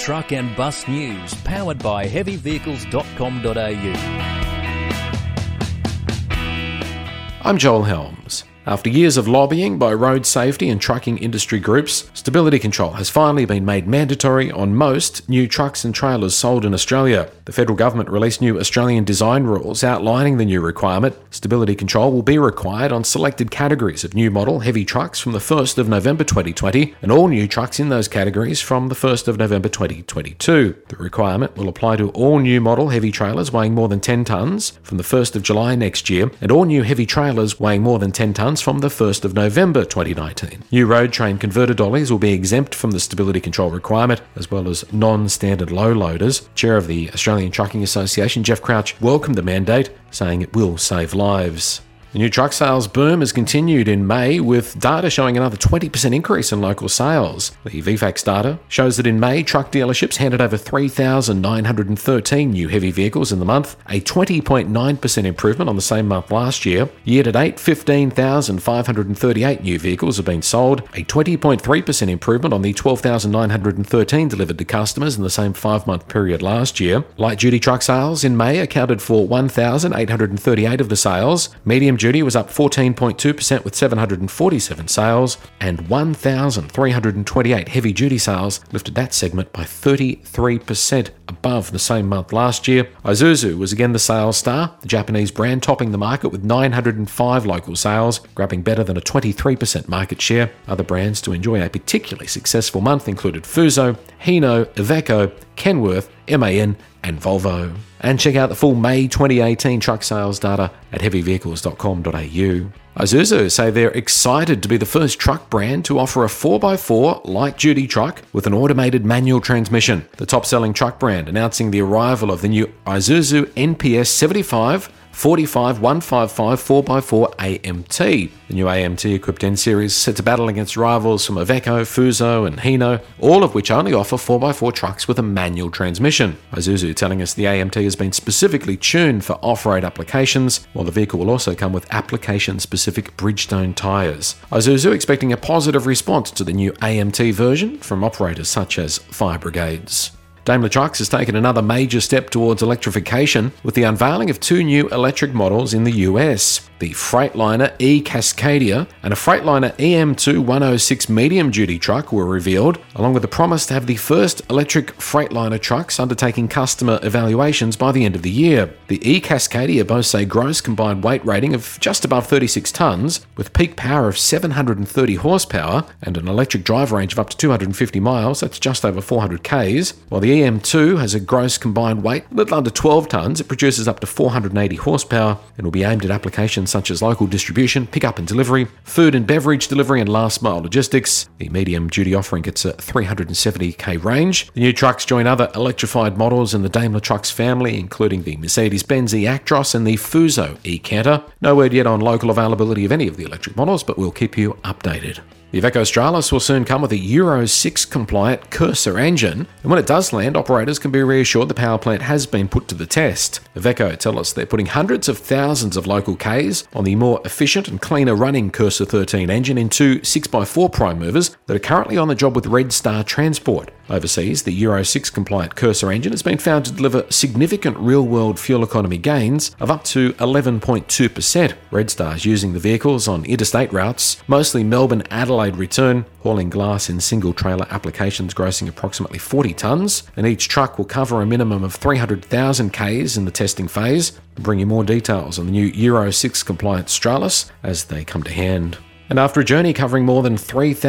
truck and bus news, powered by heavyvehicles.com.au. I'm Joel Helms. After years of lobbying by road safety and trucking industry groups, stability control has finally been made mandatory on most new trucks and trailers sold in Australia. The federal government released new Australian design rules outlining the new requirement. Stability control will be required on selected categories of new model heavy trucks from the 1st of November 2020 and all new trucks in those categories from the 1st of November 2022. The requirement will apply to all new model heavy trailers weighing more than 10 tonnes from the 1st of July next year and all new heavy trailers weighing more than 10 tonnes from the 1st of November 2019. New road train converter dollies will be exempt from the stability control requirement, as well as non-standard low loaders. Chair of the Australian Trucking Association, Jeff Crouch, welcomed the mandate, saying it will save lives. The new truck sales boom has continued in May, with data showing another 20% increase in local sales. The VFACTS data shows that in May, truck dealerships handed over 3,913 new heavy vehicles in the month, a 20.9% improvement on the same month last year. Year to date, 15,538 new vehicles have been sold, a 20.3% improvement on the 12,913 delivered to customers in the same 5-month period last year. Light-duty truck sales in May accounted for 1,838 of the sales. Medium duty was up 14.2% with 747 sales, and 1,328 heavy-duty sales lifted that segment by 33% above the same month last year. Isuzu was again the sales star, the Japanese brand topping the market with 905 local sales, grabbing better than a 23% market share. Other brands to enjoy a particularly successful month included Fuso, Hino, Iveco, Kenworth, MAN and Volvo. And check out the full May 2018 truck sales data at heavyvehicles.com.au. Isuzu say they're excited to be the first truck brand to offer a 4x4 light-duty truck with an automated manual transmission. The top-selling truck brand announcing the arrival of the new Isuzu NPS 75 45 155 4x4 AMT. The new AMT-equipped N-Series set to battle against rivals from Iveco, Fuso and Hino, all of which only offer 4x4 trucks with a manual transmission. Isuzu telling us the AMT has been specifically tuned for off-road applications, while the vehicle will also come with application-specific Bridgestone tyres. Isuzu expecting a positive response to the new AMT version from operators such as fire brigades. Daimler Trucks has taken another major step towards electrification with the unveiling of 2 new electric models in the US. The Freightliner E-Cascadia and a Freightliner EM2 106 medium-duty truck were revealed, along with the promise to have the first electric Freightliner trucks undertaking customer evaluations by the end of the year. The E-Cascadia boasts a gross combined weight rating of just above 36 tonnes, with peak power of 730 horsepower and an electric drive range of up to 250 miles, that's just over 400 k's, while the EM2 has a gross combined weight a little under 12 tonnes. It produces up to 480 horsepower and will be aimed at applications such as local distribution, pickup and delivery, food and beverage delivery and last mile logistics. The medium duty offering gets a 370k range. The new trucks join other electrified models in the Daimler Trucks family, including the Mercedes-Benz e-Actros and the Fuso e-Canter. No word yet on local availability of any of the electric models, but we'll keep you updated. The Iveco Stralis will soon come with a Euro 6 compliant Cursor engine, and when it does land, operators can be reassured the power plant has been put to the test. Iveco tell us they're putting hundreds of thousands of local Ks on the more efficient and cleaner running Cursor 13 engine in 2 6x4 prime movers that are currently on the job with Red Star Transport. Overseas, the Euro 6 compliant Cursor engine has been found to deliver significant real-world fuel economy gains of up to 11.2%. Red Star is using the vehicles on interstate routes, mostly Melbourne-Adelaide return, hauling glass in single-trailer applications grossing approximately 40 tonnes, and each truck will cover a minimum of 300,000 Ks in the testing phase. We'll bring you more details on the new Euro 6 compliant Stralis as they come to hand. And after a journey covering more than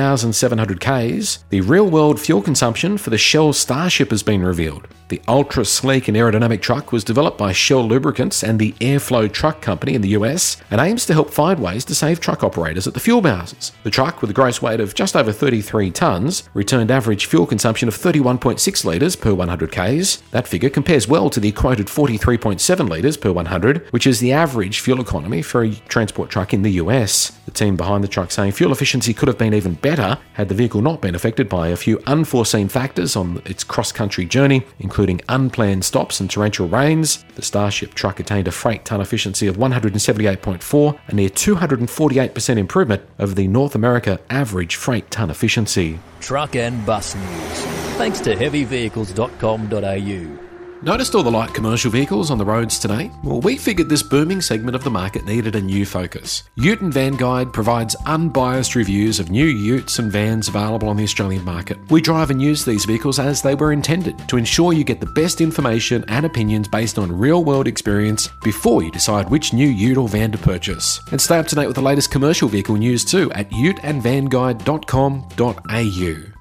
3,700 Ks, the real-world fuel consumption for the Shell Starship has been revealed. The ultra-sleek and aerodynamic truck was developed by Shell Lubricants and the Airflow Truck Company in the US and aims to help find ways to save truck operators at the fuel houses. The truck, with a gross weight of just over 33 tonnes, returned average fuel consumption of 31.6 litres per 100 Ks. That figure compares well to the quoted 43.7 litres per 100, which is the average fuel economy for a transport truck in the US. The team behind the the truck, saying fuel efficiency could have been even better had the vehicle not been affected by a few unforeseen factors on its cross-country journey, including unplanned stops and torrential rains. The Starship truck attained a freight ton efficiency of 178.4, a near 248% improvement over the North America average freight ton efficiency. Truck and bus news. Thanks to heavyvehicles.com.au. Noticed all the light commercial vehicles on the roads today? Well, we figured this booming segment of the market needed a new focus. Ute and Van Guide provides unbiased reviews of new utes and vans available on the Australian market. We drive and use these vehicles as they were intended, to ensure you get the best information and opinions based on real-world experience before you decide which new ute or van to purchase. And stay up to date with the latest commercial vehicle news too at uteandvanguide.com.au.